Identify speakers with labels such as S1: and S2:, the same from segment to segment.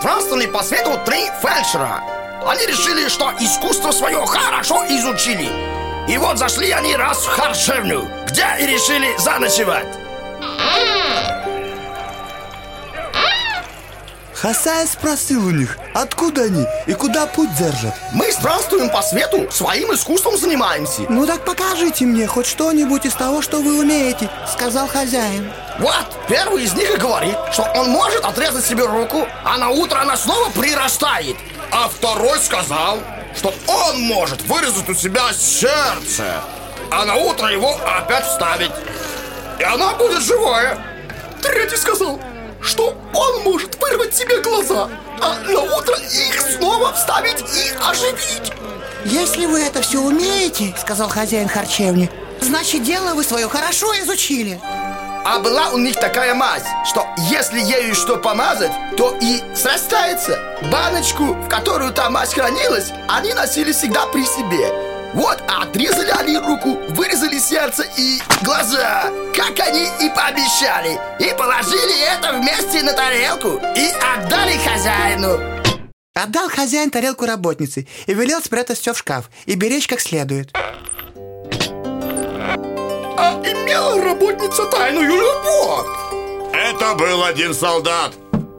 S1: странствовали по свету 3 фельдшера. Они решили, что искусство свое хорошо изучили. И вот зашли они раз в харчевню, где и решили заночевать.
S2: Хозяин спросил у них, откуда они и куда путь держат.
S1: Мы странствуем по свету, своим искусством занимаемся.
S2: Ну так покажите мне хоть что-нибудь из того, что вы умеете, сказал хозяин.
S1: Вот, первый из них и говорит, что он может отрезать себе руку, а на утро она снова прирастает. А второй сказал, что он может вырезать у себя сердце, а на утро его опять вставить, и она будет живая. Третий сказал, что он может вырвать себе глаза, а на утро их снова вставить и оживить.
S3: Если вы это все умеете, сказал хозяин харчевни, значит, дело вы свое хорошо изучили.
S1: А была у них такая мазь, что если ею что помазать, то и срастается. Баночку, в которую та мазь хранилась, они носили всегда при себе. Вот, отрезали они руку, вырезали сердце и глаза, как они и пообещали. И положили это вместе на тарелку и отдали хозяину.
S3: Отдал хозяин тарелку работнице и велел спрятать все в шкаф и беречь как следует.
S1: А имела работница тайную любовь.
S4: Это был один солдат.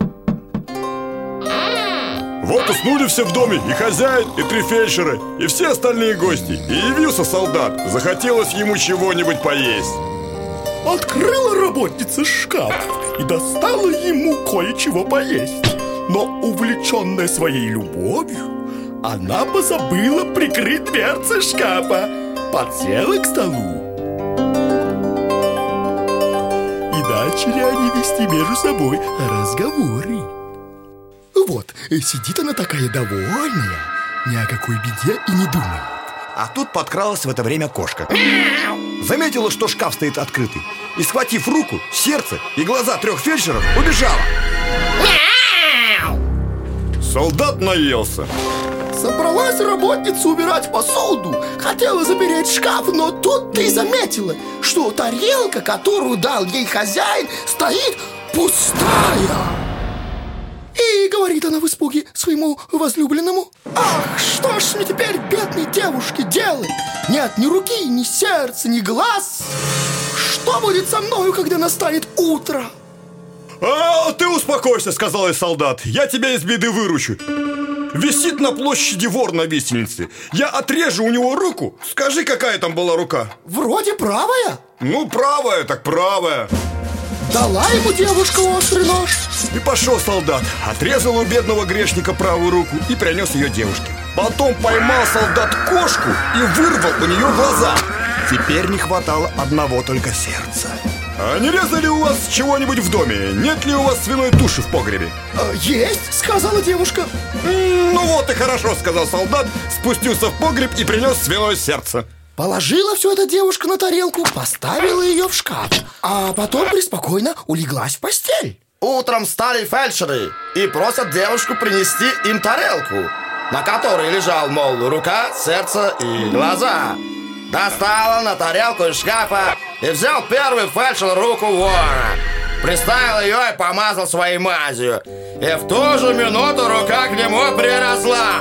S4: Вот уснули все в доме, и хозяин, и 3 фельдшера, и все остальные гости. И явился солдат, захотелось ему чего-нибудь поесть.
S1: Открыла работница шкаф и достала ему кое-чего поесть. Но, увлеченная своей любовью, она позабыла прикрыть дверцы шкафа. Подсела к столу. И начали они вести между собой разговоры. Вот, сидит она такая довольная, ни о какой беде и не думает.
S2: А тут подкралась в это время кошка. Заметила, что шкаф стоит открытый, и, схватив руку, сердце и глаза 3 фельдшеров, убежала.
S4: Солдат наелся.
S1: Собралась работница убирать посуду, хотела запереть шкаф, но тут ты заметила, что тарелка, которую дал ей хозяин, стоит пустая. И говорит она в испуге своему возлюбленному: ах, что ж мне теперь, бедной девушке, делать? Нет ни руки, ни сердца, ни глаз. Что будет со мною, когда настанет утро?
S4: А ты успокойся, сказал ей солдат. Я тебя из беды выручу. Висит на площади вор на виселице. Я отрежу у него руку. Скажи, какая там была рука?
S1: Вроде правая.
S4: Ну, правая, так правая.
S1: Дала ему девушка острый нож.
S4: И пошел солдат, отрезал у бедного грешника правую руку и принес ее девушке. Потом поймал солдат кошку и вырвал у нее глаза.
S2: Теперь не хватало одного только сердца.
S4: А не резали у вас чего-нибудь в доме? Нет ли у вас свиной туши в погребе?
S1: Есть, сказала девушка.
S4: Ну вот и хорошо, сказал солдат, спустился в погреб и принес свиное сердце.
S1: Положила все это девушка на тарелку, поставила ее в шкаф, а потом преспокойно улеглась в постель. Утром встали фельдшеры и просят девушку принести им тарелку, на которой лежал, мол, рука, сердце и глаза. Достала на тарелку из шкафа и взял первый фельдшер руку вора, приставил ее и помазал своей мазью. И в ту же минуту рука к нему приросла.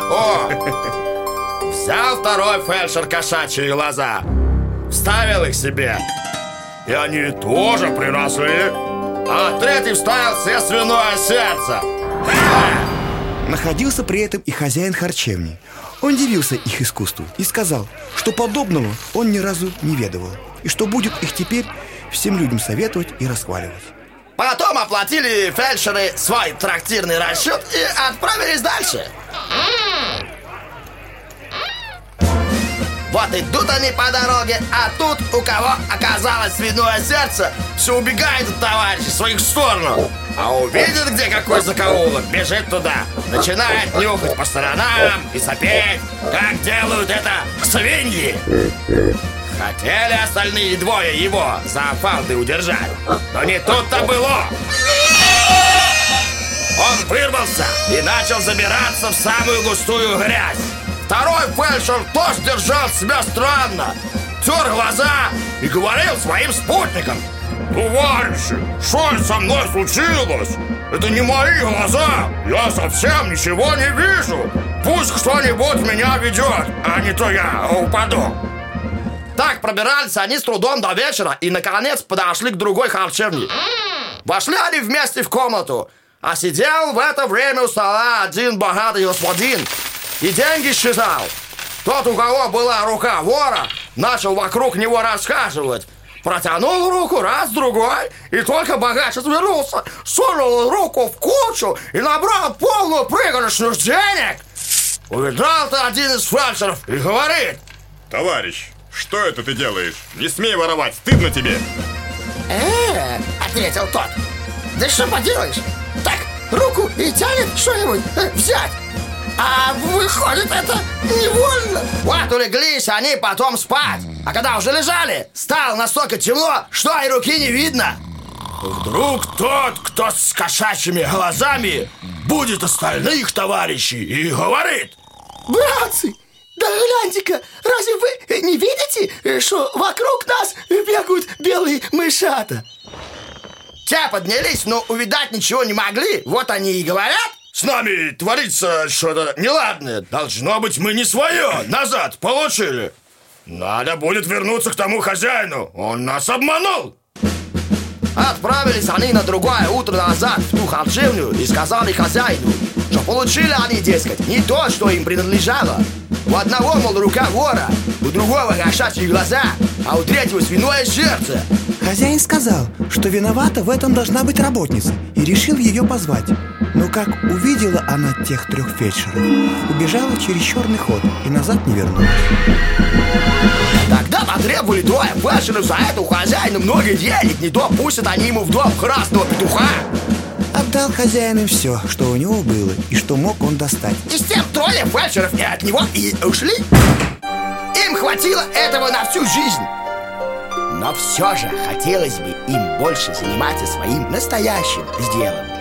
S1: Взял второй фельдшер кошачьи глаза, вставил их себе, и они тоже приросли. А третий вставил себе свиное сердце.
S2: Находился при этом и хозяин харчевни. Он дивился их искусству и сказал, что подобного он ни разу не ведывал, и что будет их теперь всем людям советовать и расхваливать.
S1: Потом оплатили фельдшеры свой трактирный расчет и отправились дальше. Вот идут они по дороге, а тут у кого оказалось свиное сердце, все убегает от товарищей в свою сторону. А увидит, где какой закоулок, бежит туда, начинает нюхать по сторонам и сопеть, как делают это свиньи. Хотели остальные двое его за фалды удержать, но не тут-то было. Он вырвался и начал забираться в самую густую грязь. Второй фельдшер тоже держал себя странно, тер глаза и говорил своим спутникам: Товарищи, что со мной случилось? Это не мои глаза. Я совсем ничего не вижу. Пусть кто-нибудь меня ведет, а не то я упаду. Так пробирались они с трудом до вечера и, наконец, подошли к другой харчевне. Вошли они вместе в комнату, а сидел в это время у стола один богатый господин и деньги считал. Тот, у кого была рука вора, начал вокруг него расхаживать. Протянул руку раз, другой, и только богач отвернулся, сунул руку в кучу и набрал полную пригоршню денег. Увидал-то один из фельдшеров и говорит:
S4: товарищ, что это ты делаешь? Не смей воровать, стыдно тебе.
S3: Ответил тот. Да что поделаешь? Так, руку и тянет что-нибудь взять. А выходит, это невольно.
S1: Вот улеглись они потом спать. А когда уже лежали, стало настолько темно, что и руки не видно. Вдруг тот, кто с кошачьими глазами, будет остальных товарищей и говорит:
S3: братцы, да гляньте-ка, разве вы не видите, что вокруг нас бегают белые мышата?
S1: Те поднялись, но увидать ничего не могли. Вот они и говорят: с нами творится что-то неладное. Должно быть, мы не свое назад получили. Надо будет вернуться к тому хозяину. Он нас обманул. Отправились они на другое утро назад в ту харчевню и сказали хозяину, что получили они, дескать, не то, что им принадлежало. У одного, мол, рука вора, у другого кошачьи глаза, а у третьего свиное сердце.
S2: Хозяин сказал, что виновата в этом должна быть работница, и решил ее позвать. Но как увидела она тех трех фельдшеров, убежала через черный ход и назад не вернулась.
S1: Тогда потребовали двое фельдшеров за это у хозяина много денег. Не то пустят они ему в дом красного петуха.
S2: Отдал хозяин им все, что у него было и что мог он достать.
S1: И с тем трое фельдшеров и от него и ушли. Им хватило этого на всю жизнь. Но все же хотелось бы им больше заниматься своим настоящим делом.